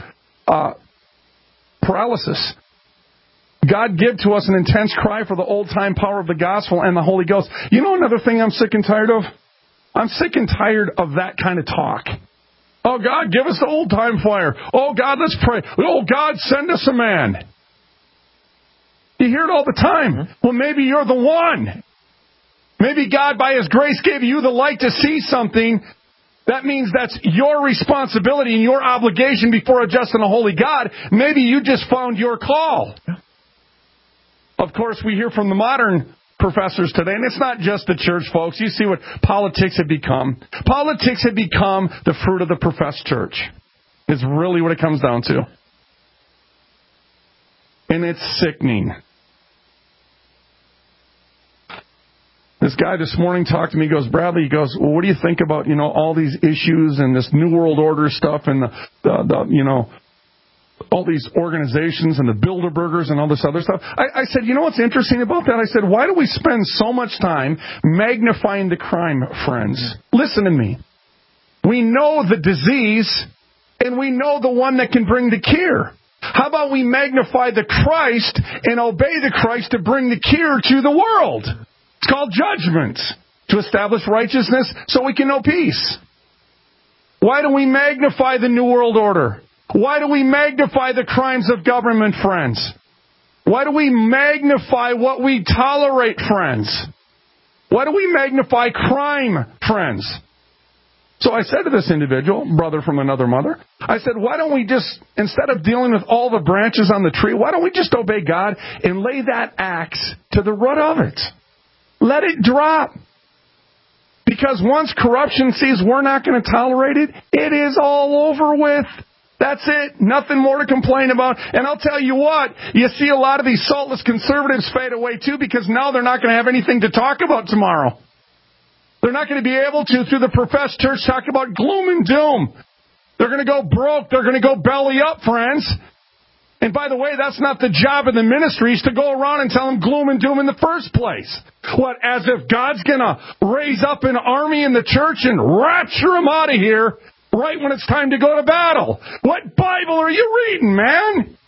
F: paralysis. God give to us an intense cry for the old-time power of the gospel and the Holy Ghost. You know another thing I'm sick and tired of? I'm sick and tired of that kind of talk. Oh, God, give us the old-time fire. Oh, God, let's pray. Oh, God, send us a man. You hear it all the time. Well, maybe you're the one. Maybe God, by His grace, gave you the light to see something. That means that's your responsibility and your obligation before a just and a holy God. Maybe you just found your call. Of course, we hear from the modern professors today, and it's not just the church, folks. You see what politics have become. Politics have become the fruit of the professed church. Is really what it comes down to. And it's sickening. This guy this morning talked to me. He goes, Bradley, he goes, well, what do you think about, all these issues and this New World Order stuff and the all these organizations and the Bilderbergers and all this other stuff? I said, you know what's interesting about that? I said, why do we spend so much time magnifying the crime, friends? Listen to me. We know the disease and we know the one that can bring the cure. How about we magnify the Christ and obey the Christ to bring the cure to the world? It's called judgment, to establish righteousness so we can know peace. Why do we magnify the New World Order? Why do we magnify the crimes of government, friends? Why do we magnify what we tolerate, friends? Why do we magnify crime, friends? So I said to this individual, brother from another mother, I said, why don't we just, instead of dealing with all the branches on the tree, why don't we just obey God and lay that axe to the root of it? Let it drop. Because once corruption sees we're not going to tolerate it, it is all over with. That's it. Nothing more to complain about. And I'll tell you what, you see a lot of these saltless conservatives fade away too because now they're not going to have anything to talk about tomorrow. They're not going to be able to, through the professed church, talk about gloom and doom. They're going to go broke. They're going to go belly up, friends. And by the way, that's not the job of the ministries to go around and tell them gloom and doom in the first place. What, as if God's going to raise up an army in the church and rapture them out of here right when it's time to go to battle? What Bible are you reading, man?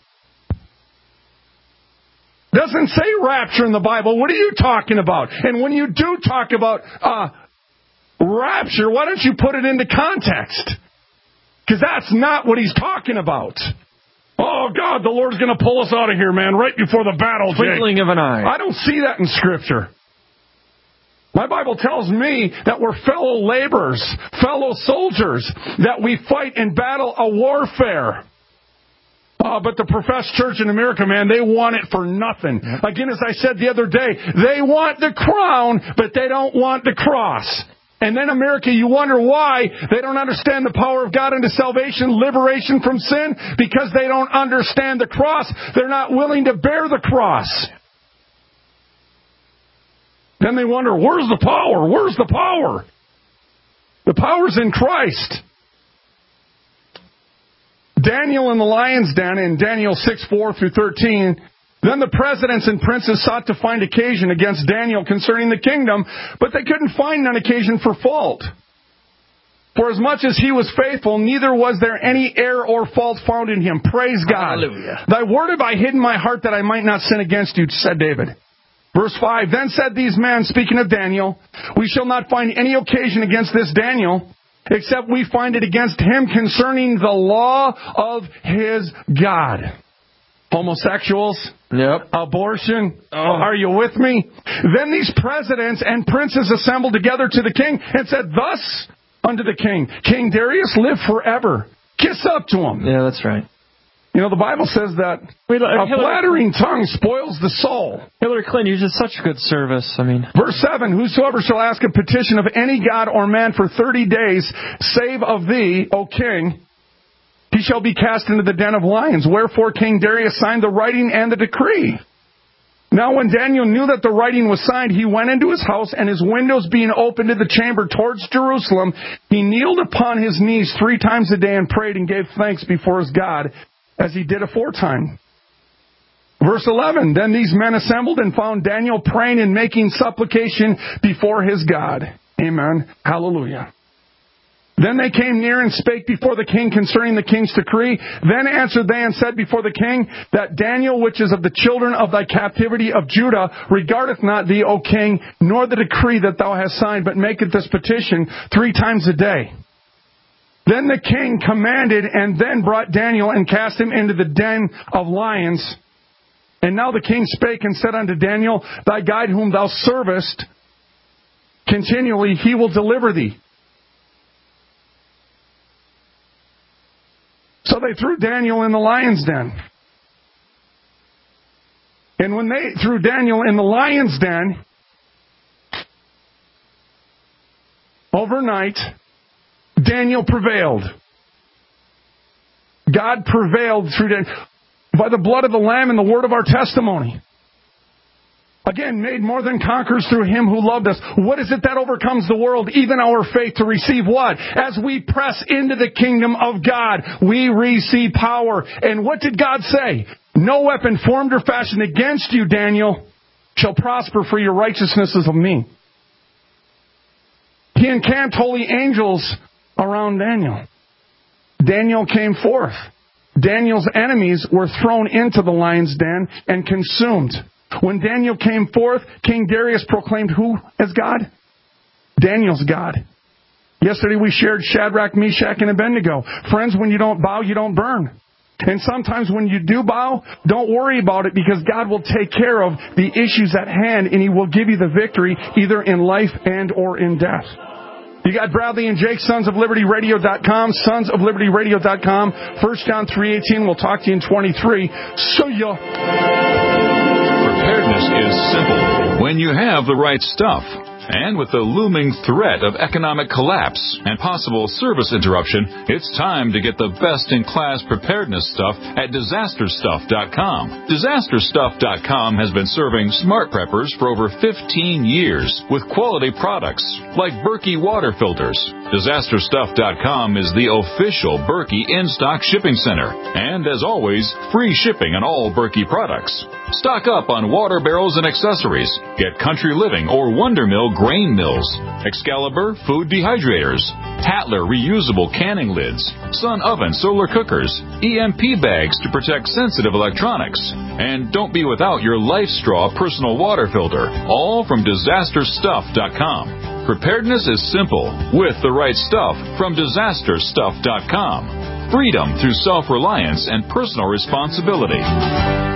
F: Doesn't say rapture in the Bible. What are you talking about? And when you do talk about rapture, why don't you put it into context? Because that's not what he's talking about. Oh, God, the Lord's going to pull us out of here, man, right before the battle.
E: Twinkling of an eye.
F: I don't see that in Scripture.
C: My Bible tells me that we're fellow laborers, fellow soldiers, that we fight in battle a warfare. But the professed church in America, man, they want it for nothing. Again, as I said the other day, they want the crown, but they don't want the cross. And then America, you wonder why they don't understand the power of God into salvation, liberation from sin, because they don't understand the cross. They're not willing to bear the cross. Then they wonder, where's the power? Where's the power? The power's in Christ. Daniel in the lion's den in Daniel 6:4 through 13. Then the presidents and princes sought to find occasion against Daniel concerning the kingdom, but they couldn't find an occasion for fault. For as much as he was faithful, neither was there any error or fault found in him. Praise God.
E: Hallelujah.
C: Thy word have I hid in my heart that I might not sin against you, said David. Verse 5, then said these men, speaking of Daniel, we shall not find any occasion against this Daniel, except we find it against him concerning the law of his God. Homosexuals, abortion, are you with me? Then these presidents and princes assembled together to the king and said, thus unto the king, King Darius, live forever. Kiss up to him.
E: Yeah, that's right.
C: You know, the Bible says that a flattering tongue spoils the soul.
E: Hillary Clinton, you did such good service.
C: Verse 7, whosoever shall ask a petition of any god or man for 30 days, save of thee, O king, he shall be cast into the den of lions. Wherefore King Darius signed the writing and the decree. Now when Daniel knew that the writing was signed, he went into his house, and his windows being opened to the chamber towards Jerusalem, he kneeled upon his knees 3 times a day and prayed and gave thanks before his God, as he did aforetime. Verse 11, then these men assembled and found Daniel praying and making supplication before his God. Amen. Hallelujah. Then they came near and spake before the king concerning the king's decree. Then answered they and said before the king, that Daniel, which is of the children of thy captivity of Judah, regardeth not thee, O king, nor the decree that thou hast signed, but maketh this petition 3 times a day. Then the king commanded, and then brought Daniel and cast him into the den of lions. And now the king spake and said unto Daniel, thy God whom thou servest continually, he will deliver thee. So they threw Daniel in the lion's den. And when they threw Daniel in the lion's den, overnight, Daniel prevailed. God prevailed through Daniel by the blood of the Lamb and the word of our testimony. Again, made more than conquerors through him who loved us. What is it that overcomes the world? Even our faith to receive what? As we press into the kingdom of God, we receive power. And what did God say? No weapon formed or fashioned against you, Daniel, shall prosper, for your righteousness is of me. He encamped holy angels around Daniel. Daniel came forth. Daniel's enemies were thrown into the lion's den and consumed. When Daniel came forth, King Darius proclaimed who as God? Daniel's God. Yesterday we shared Shadrach, Meshach, and Abednego. Friends, when you don't bow, you don't burn. And sometimes when you do bow, don't worry about it, because God will take care of the issues at hand, and He will give you the victory either in life and or in death. You got Bradley and Jake, sonsoflibertyradio.com, sonsoflibertyradio.com, 1 John 3:18. We'll talk to you in 23. See ya.
H: Preparedness is simple when you have the right stuff. And with the looming threat of economic collapse and possible service interruption, it's time to get the best-in-class preparedness stuff at DisasterStuff.com. DisasterStuff.com has been serving smart preppers for over 15 years with quality products like Berkey water filters. DisasterStuff.com is the official Berkey in-stock shipping center. And as always, free shipping on all Berkey products. Stock up on water barrels and accessories. Get Country Living or Wonder Mill grain mills, Excalibur food dehydrators, Tatler reusable canning lids, Sun Oven solar cookers, EMP bags to protect sensitive electronics, and don't be without your Life Straw personal water filter, all from DisasterStuff.com. Preparedness is simple with the right stuff from DisasterStuff.com. Freedom through self-reliance and personal responsibility.